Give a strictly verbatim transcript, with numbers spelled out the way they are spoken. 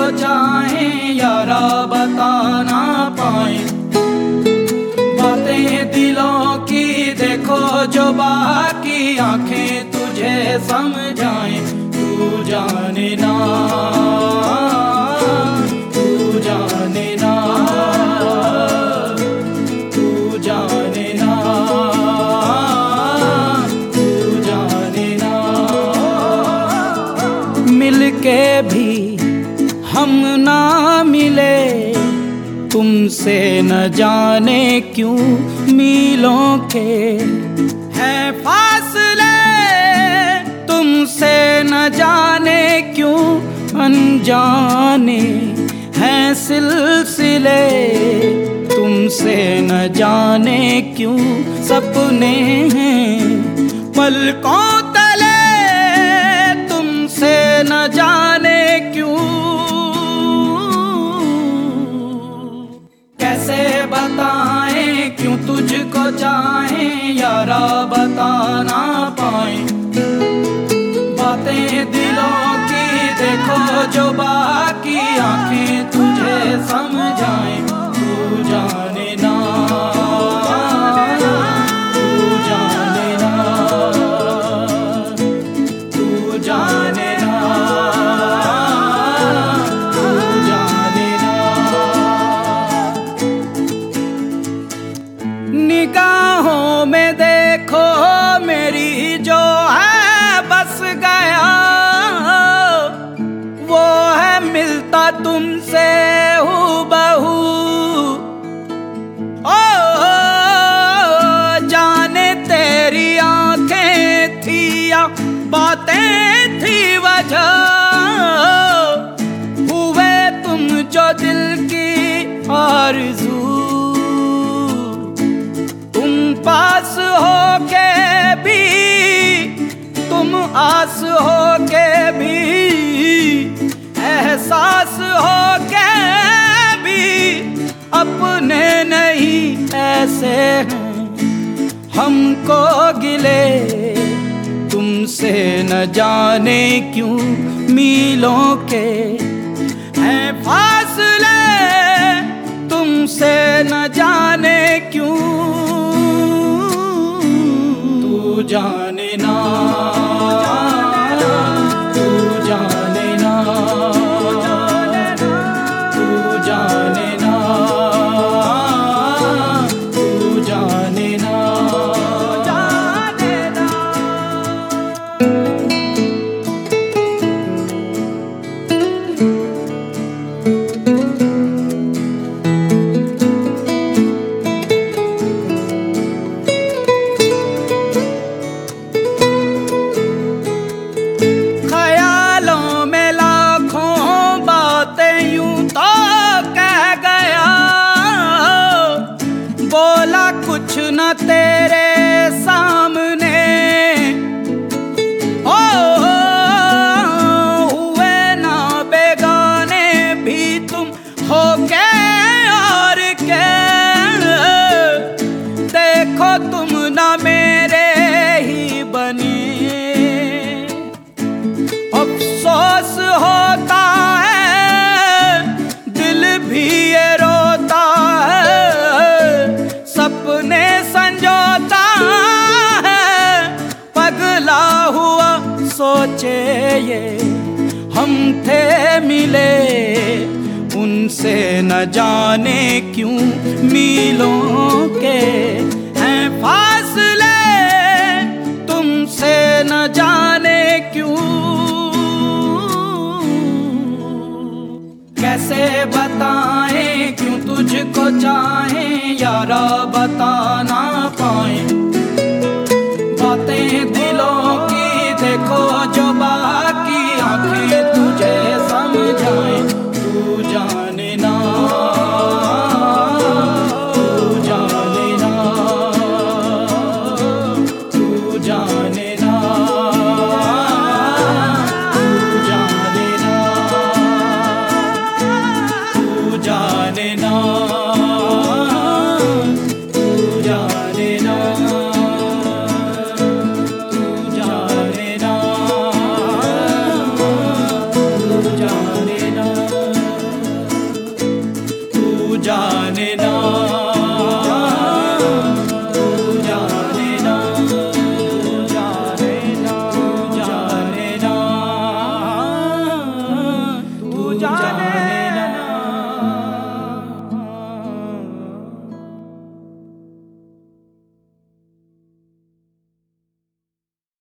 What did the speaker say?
चाहें यारा बता ना पाए। बातें दिलों की देखो जो बाकी आंखें तुझे समझाएं। तू जाने ना, तू जाने ना, तू जाने ना, तू जाने ना। मिलके भी हम ना मिले, तुमसे न जाने क्यों मीलों के हैं फासले। तुमसे न जाने क्यों अनजाने हैं सिलसिले। तुमसे न जाने क्यों सपने हैं पलकों तले। तुमसे न जाने क्यों, कैसे बताएं क्यों तुझको चाहें यारा बता ना पाए। बातें दिलों की देखो जो बाकी आंखें तुझे समझाएं। तू जाने ना, तू जाने ना, तू जाने ना, तू जाने ना। निगाहों में देखो मेरी जो है बस गया, वो है मिलता तुमसे हूबहू। ओ जाने तेरी आंखें थी या बातें थी वजह, हुए तुम जो दिल की आरज़ू। तुम पास हो के भी, तुम आस हो के भी, एहसास हो के भी अपने नहीं ऐसे हैं हमको गिले। तुमसे न जाने क्यों मीलों के हैं फासले। तुमसे न जाने क्यों, तू जाने ना, तू जाने ना, तू जाने ना, तू जाने ना, जाने ना। बोला कुछ न तेरे सामने, ओ हुए ना बेगाने भी तुम हो के और के। देखो तुम ना मेरे ही बने, अफसोस होता है दिल भी ये रोता है। सपने संजोता है पगला हुआ सोचे ये हम थे मिले। उनसे न जाने क्यों मीलों के हैं फासले। तुमसे न जाने क्यों, कैसे बताएं क्यों तुझको चाहें यारा बता ना पाए। बातें दिलों की देखो जो बाकी आंखें तुझे समझाएं। तू जाने ना, तू जाने ना, तू जाने ना, तू जाने ना, तू जाने ना, तू जाने ना, तू जाने ना, तू जाने ना। जाने ना, तू जाने ना, जाने ना, जाने ना, तू जाने